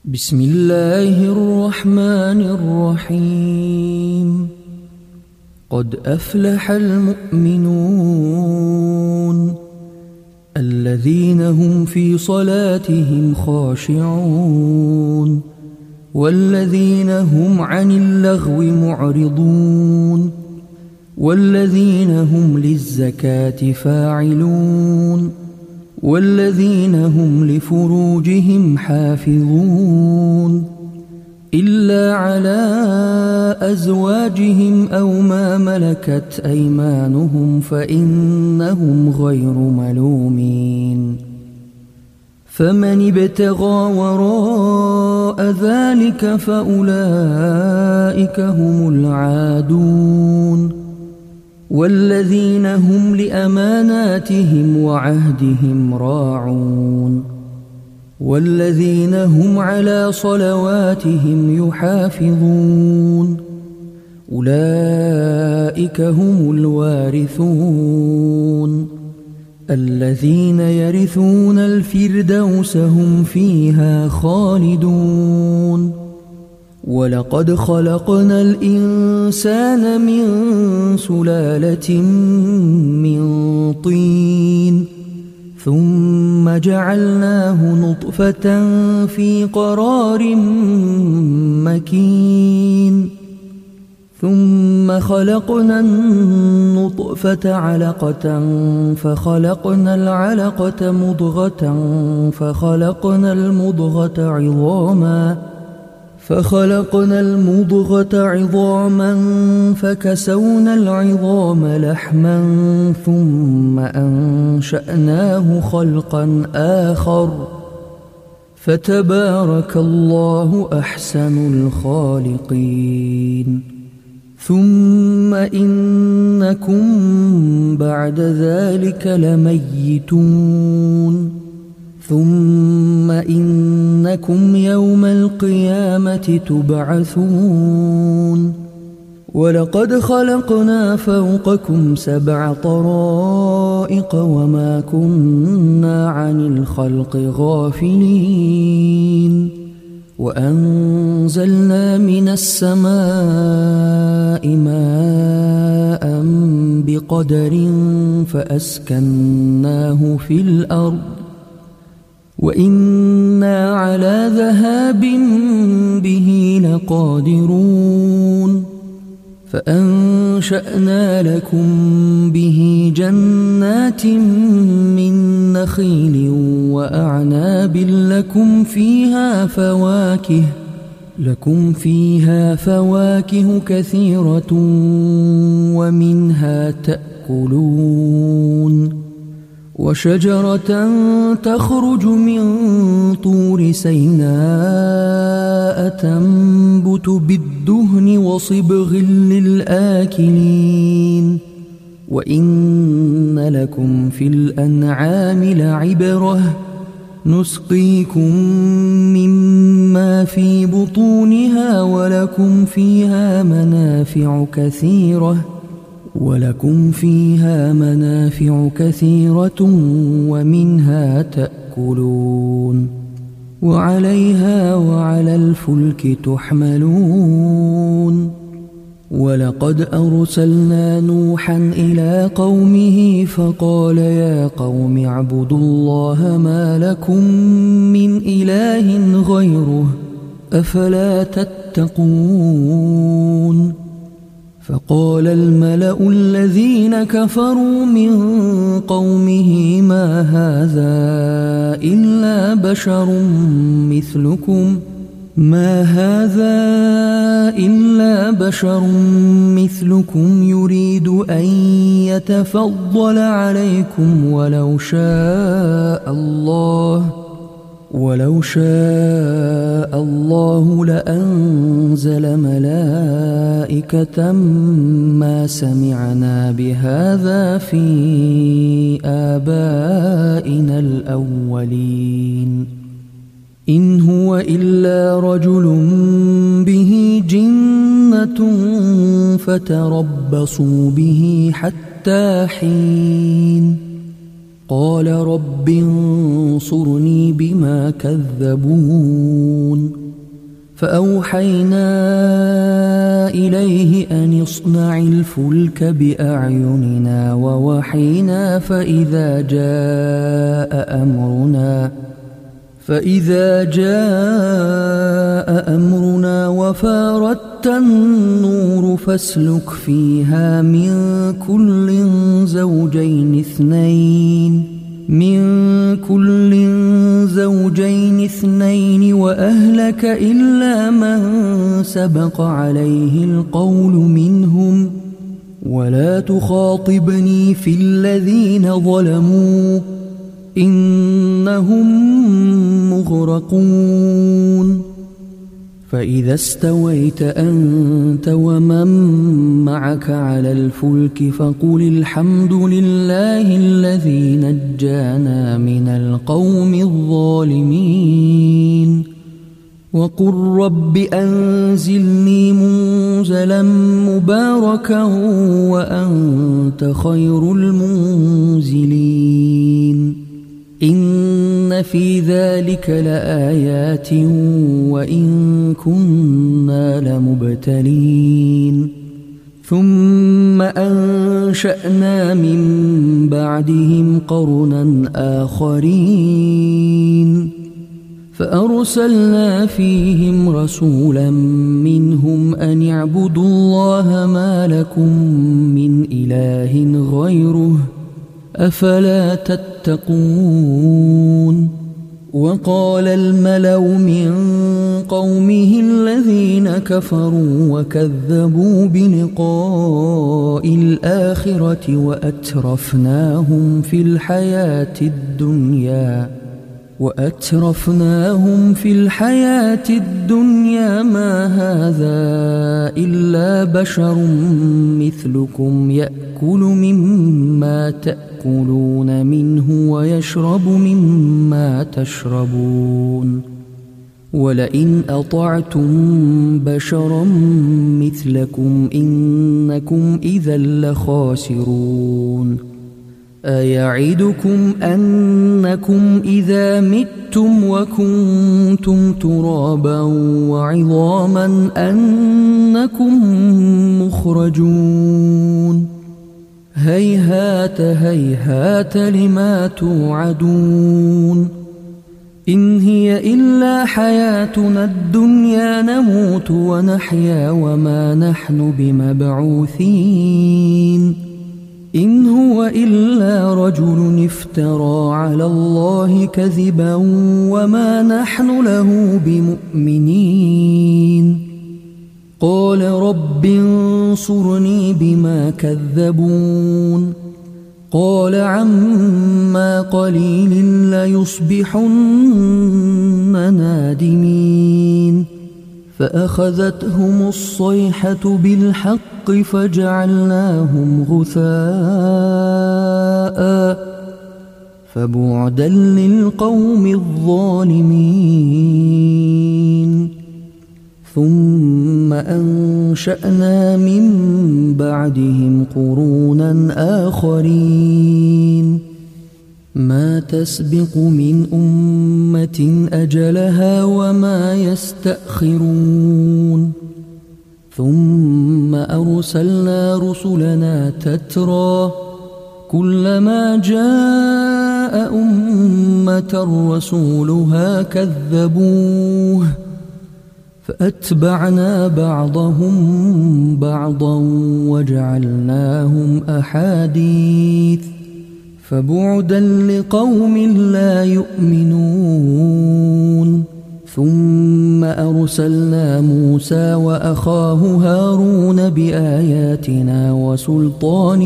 بسم الله الرحمن الرحيم. قد أفلح المؤمنون الذين هم في صلاتهم خاشعون والذين هم عن اللغو معرضون والذين هم للزكاة فاعلون والذين هم لفروجهم حافظون إلا على أزواجهم أو ما ملكت أيمانهم فإنهم غير ملومين. فمن ابتغى وراء ذلك فأولئك هم العادون والذين هم لأماناتهم وعهدهم راعون والذين هم على صلواتهم يحافظون أولئك هم الوارثون الذين يرثون الفردوس هم فيها خالدون. ولقد خلقنا الإنسان من سلالة من طين ثم جعلناه نطفة في قرار مكين ثم خلقنا النطفة علقة فخلقنا العلقة مضغة فخلقنا المضغة عظاما فكسونا العظام لحما ثم أنشأناه خلقا آخر فتبارك الله أحسن الخالقين. ثم إنكم بعد ذلك لميتون ثم إنكم يوم القيامة تبعثون. ولقد خلقنا فوقكم 7 طرائق وما كنا عن الخلق غافلين وأنزلنا من السماء ماء بقدر فأسكناه في الأرض وإنا على ذهاب به لقادرون. فأنشأنا لكم به جنات من نخيل وأعناب لكم فيها فواكه كثيرة ومنها تأكلون. وشجرة تخرج من طور سيناء تنبت بالدهن وصبغ للآكلين. وإن لكم في الأنعام لعبرة نسقيكم مما في بطونها ولكم فيها منافع كثيرة ومنها تأكلون وعليها وعلى الفلك تحملون. ولقد أرسلنا نوحا إلى قومه فقال يا قوم اعبدوا الله ما لكم من إله غيره أفلا تتقون. فقال الملأ الذين كفروا من قومه ما هذا إلا بشر مثلكم يريد أن يتفضل عليكم ولو شاء الله لأنزل ملائكة ما سمعنا بهذا في آبائنا الأولين إن هو إلا رجل به جنة فتربصوا به حتى حين. قال رب انصرني بما كذبون فأوحينا إليه أن اصنع الفلك بأعيننا ووحينا فإذا جاء أمرنا وفاردت النور فاسلك فيها من كل زوجين اثنين وأهلك إلا من سبق عليه القول منهم ولا تخاطبني في الذين ظلموا إنهم مغرقون فإذا استويت أنت ومن معك على الفلك فقل الحمد لله الذي نجانا من القوم الظالمين وقل رب أنزلني منزلا مباركا وأنت خير المنزلين إن في ذلك لآيات وإن كنا لمبتلين ثم أنشأنا من بعدهم قرنا آخرين فأرسلنا فيهم رسولا منهم أن اعبدوا الله ما لكم من إله غيره أفلا تتقون وقال الملأ من قومه الذين كفروا وكذبوا بلقاء الآخرة وأترفناهم في الحياة الدنيا ما هذا إلا بشر مثلكم يأكل مما تأكلون منه ويشرب مما تشربون ولئن أطعتم بشرا مثلكم إنكم إذا لخاسرون أيعدكم أنكم إذا متم وكنتم ترابا وعظاما أنكم مخرجون هيهات هيهات لما توعدون إن هي إلا حياتنا الدنيا نموت ونحيا وما نحن بمبعوثين إن هو إلا رجل افترى على الله كذبا وما نحن له بمؤمنين قال رب انصرني بما كذبون قال عما قليل ليصبحن نادمين فأخذتهم الصيحة بالحق فجعلناهم غثاء فبعدا للقوم الظالمين ثم أنشأنا من بعدهم قرونا آخرين ما تسبق من أمة أجلها وما يستأخرون ثم أرسلنا رسلنا تترى كلما جاء أمة رسولها كذبوه فأتبعنا بعضهم بعضا وجعلناهم أحاديث فبعدا لقوم لا يؤمنون ثم أرسلنا موسى وأخاه هارون بآياتنا وسلطان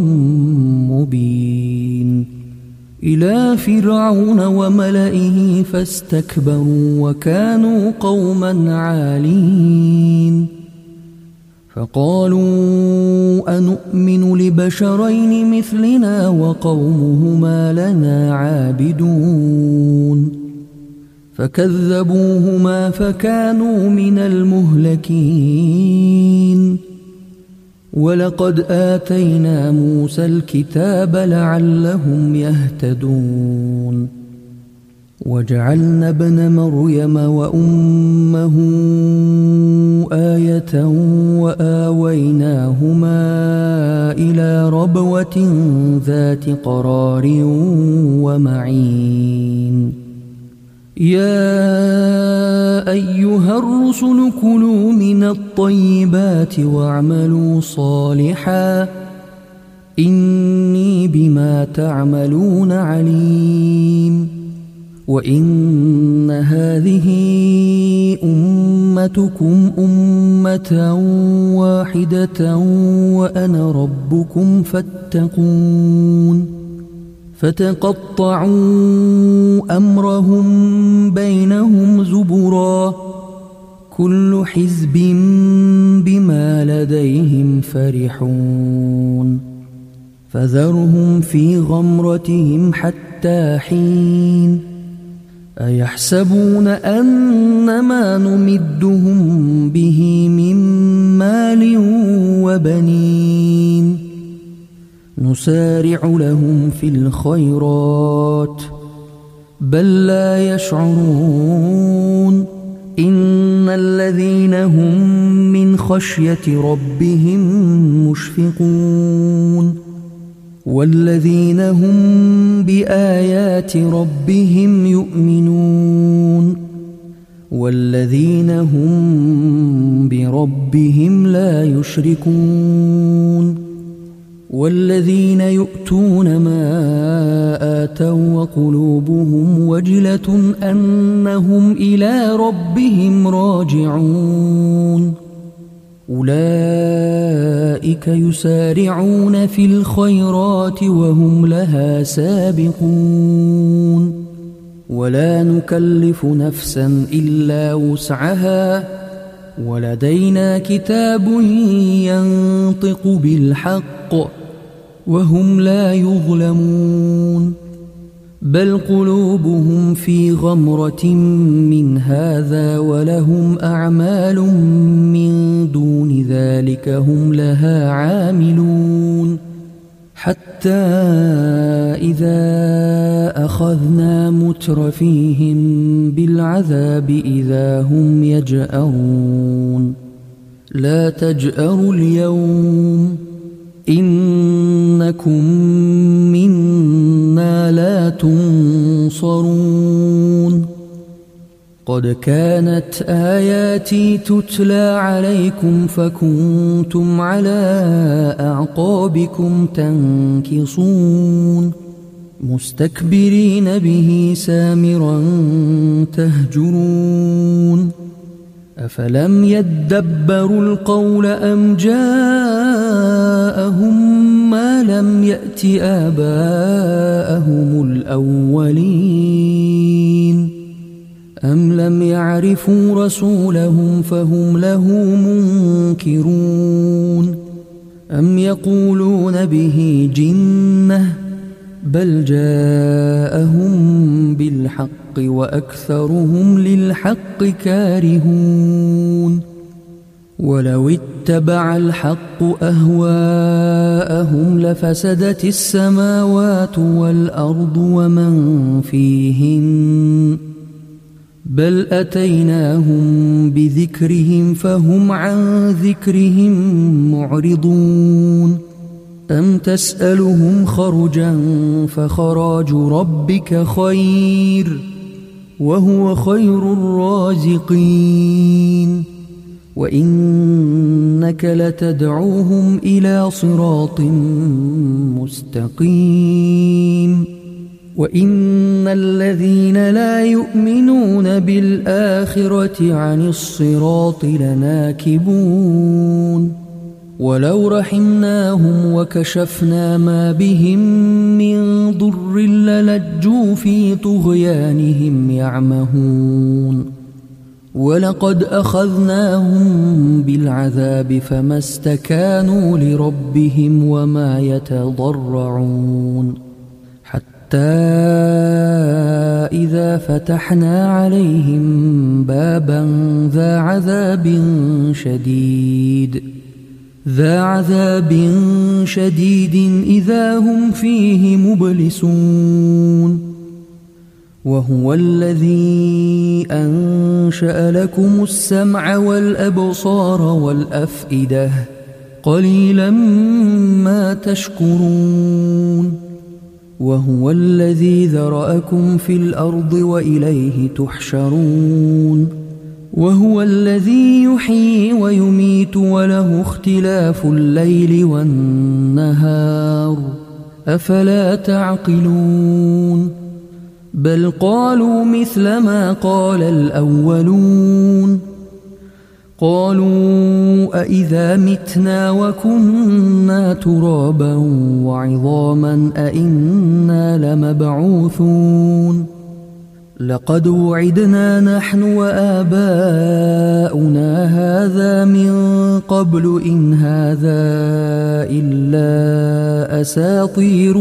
مبين إلى فرعون وملئه فاستكبروا وكانوا قوما عالين فقالوا أنؤمن لبشرين مثلنا وقومهما لنا عابدون فكذبوهما فكانوا من المهلكين ولقد آتينا موسى الكتاب لعلهم يهتدون وجعلنا ابن مريم وأمه آية وآويناهما إلى ربوة ذات قرار ومعين يا أيها الرسل كلوا من الطيبات واعملوا صالحا إني بما تعملون عليم وإن هذه أمتكم أمة واحدة وأنا ربكم فاتقون فتقطعوا أمرهم بينهم زبرا كل حزب بما لديهم فرحون فذرهم في غمرتهم حتى حين أيحسبون أن ما نمدهم به من مال وبنين نسارع لهم في الخيرات بل لا يشعرون إن الذين هم من خشية ربهم مشفقون والذين هم بآيات ربهم يؤمنون والذين هم بربهم لا يشركون والذين يؤتون ما آتوا وقلوبهم وجلة أنهم إلى ربهم راجعون أولئك يسارعون في الخيرات وهم لها سابقون ولا نكلف نفسا إلا وسعها ولدينا كتاب ينطق بالحق وهم لا يظلمون بل قلوبهم في غمرة من هذا ولهم أعمال من دون ذلك هم لها عاملون حتى إذا أخذنا مترفيهم بالعذاب إذا هم يجأرون لا تجأروا اليوم إنكم منا لا تنصرون قد كانت آياتي تتلى عليكم فكنتم على أعقابكم تنكصون مستكبرين به سامرا تهجرون أفلم يدبروا القول أم جاءهم ما لم يأت آباءهم الأولين أم لم يعرفوا رسولهم فهم له منكرون أم يقولون به جنة بل جاءهم بالحق وأكثرهم للحق كارهون ولو اتبع الحق أهواءهم لفسدت السماوات والأرض ومن فيهن بل أتيناهم بذكرهم فهم عن ذكرهم معرضون أم تسألهم خرجا فخراج ربك خير وهو خير الرازقين وإنك لتدعوهم إلى صراط مستقيم وإن الذين لا يؤمنون بالآخرة عن الصراط لناكبون ولو رحمناهم وكشفنا ما بهم من ضر للجوا في طغيانهم يعمهون ولقد أخذناهم بالعذاب فما استكانوا لربهم وما يتضرعون حتى إذا فتحنا عليهم بابا ذا عذاب شديد إذا هم فيه مبلسون وهو الذي أنشأ لكم السمع والأبصار والأفئدة قليلا ما تشكرون وهو الذي ذرأكم في الأرض وإليه تحشرون وهو الذي يحيي ويميت وله اختلاف الليل والنهار أفلا تعقلون بل قالوا مثل ما قال الأولون قالوا أإذا متنا وكنا ترابا وعظاما أإنا لمبعوثون لقد وعدنا نحن وآباؤنا هذا من قبل إن هذا إلا أساطير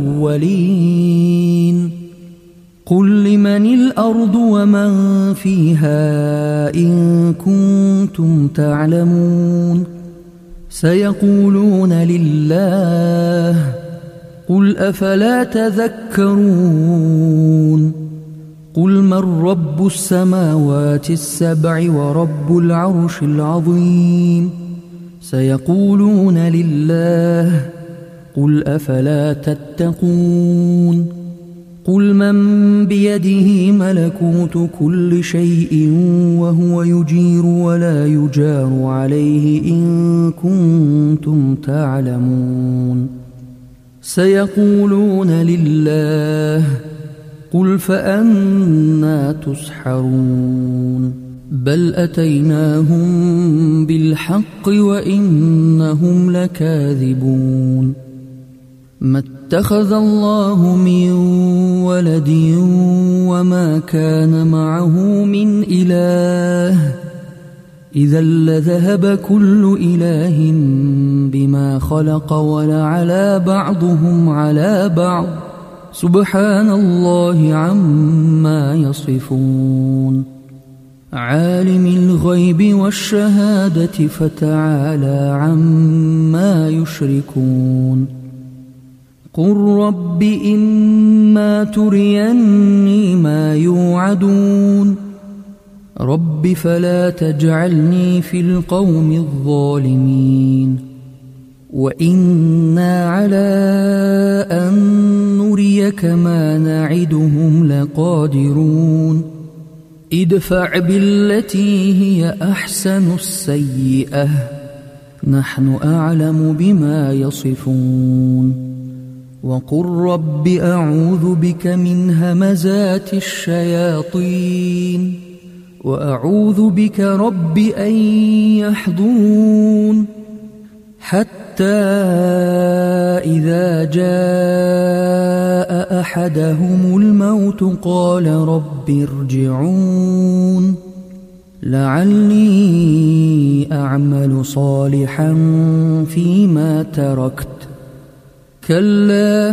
الأولين قل لمن الأرض ومن فيها إن كنتم تعلمون سيقولون لله قل أفلا تذكرون قل من رب السماوات السبع ورب العرش العظيم سيقولون لله قل أفلا تتقون قل من بيده ملكوت كل شيء وهو يجير ولا يجار عليه إن كنتم تعلمون سيقولون لله قل فأنى تسحرون بل أتيناهم بالحق وإنهم لكاذبون ما اتخذ الله من ولد وما كان معه من إله إذا لذهب كل إله بما خلق ولعلى بعضهم على بعض سبحان الله عما يصفون عالم الغيب والشهادة فتعالى عما يشركون قل رب إما تريني ما يوعدون رب فلا تجعلني في القوم الظالمين وإنا على أن نريك ما نعدهم لقادرون ادفع بالتي هي أحسن السيئة نحن أعلم بما يصفون وقل رب أعوذ بك من همزات الشياطين وأعوذ بك رب أن يحضرون حتى إذا جاء أحدهم الموت قال رب ارجعون لعلي أعمل صالحا فيما تركت كلا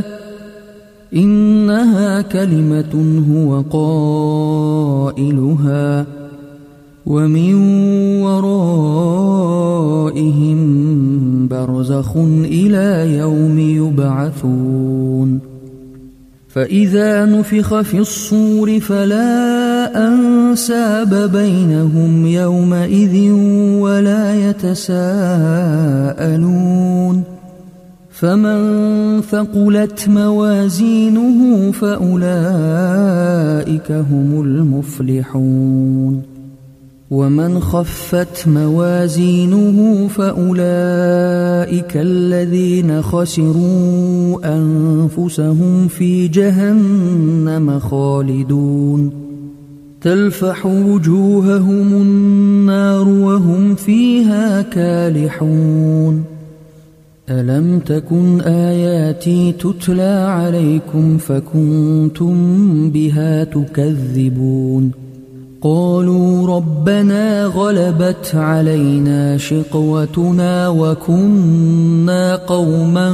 إنها كلمة هو قائلها ومن ورائهم برزخ إلى يوم يبعثون فإذا نفخ في الصور فلا أنساب بينهم يومئذ ولا يتساءلون فمن ثقلت موازينه فأولئك هم المفلحون ومن خفت موازينه فأولئك الذين خسروا أنفسهم في جهنم خالدون تلفح وجوههم النار وهم فيها كالحون ألم تكن آياتي تتلى عليكم فكنتم بها تكذبون قالوا ربنا غلبت علينا شقوتنا وكنا قوما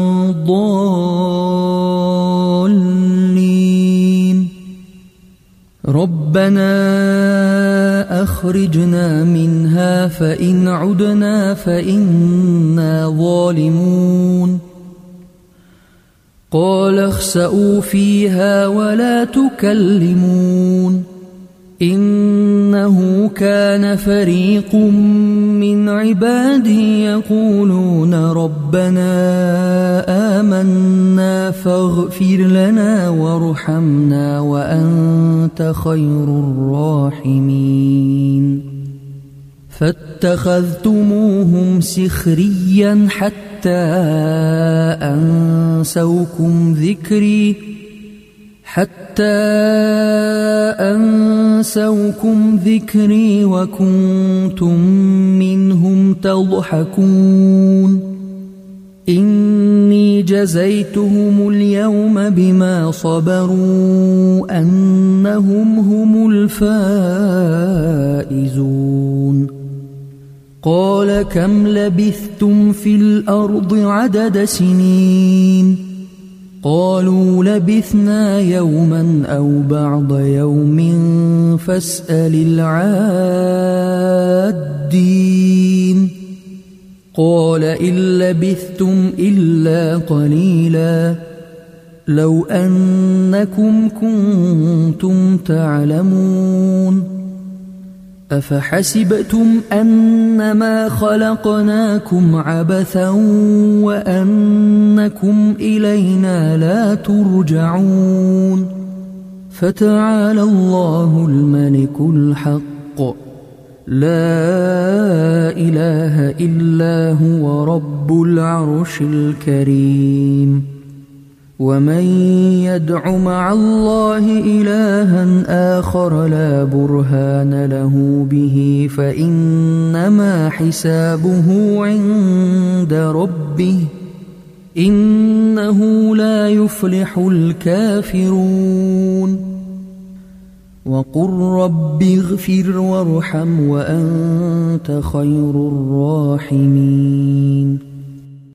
ضالين ربنا أخرجنا منها فإن عدنا فإنا ظالمون. قال اخسئوا فيها ولا تكلمون إنه كان فريق من عبادي يقولون ربنا آمنا فاغفر لنا وارحمنا وأنت خير الراحمين فاتخذتموهم سخريا حتى أنسوكم ذكري وكنتم منهم تضحكون إني جزيتهم اليوم بما صبروا أنهم هم الفائزون قال كم لبثتم في الأرض عدد سنين قالوا لبثنا يوما أو بعض يوم فاسأل العادين قال إن لبثتم إلا قليلا لو أنكم كنتم تعلمون أفحسبتم أنما خلقناكم عبثا وأنكم إلينا لا ترجعون فتعالى الله الملك الحق لا إله إلا هو رب العرش الكريم ومن يدع مع الله إلها آخر لا برهان له به فإنما حسابه عند ربه إنه لا يفلح الكافرون وقل رب اغفر وارحم وأنت خير الراحمين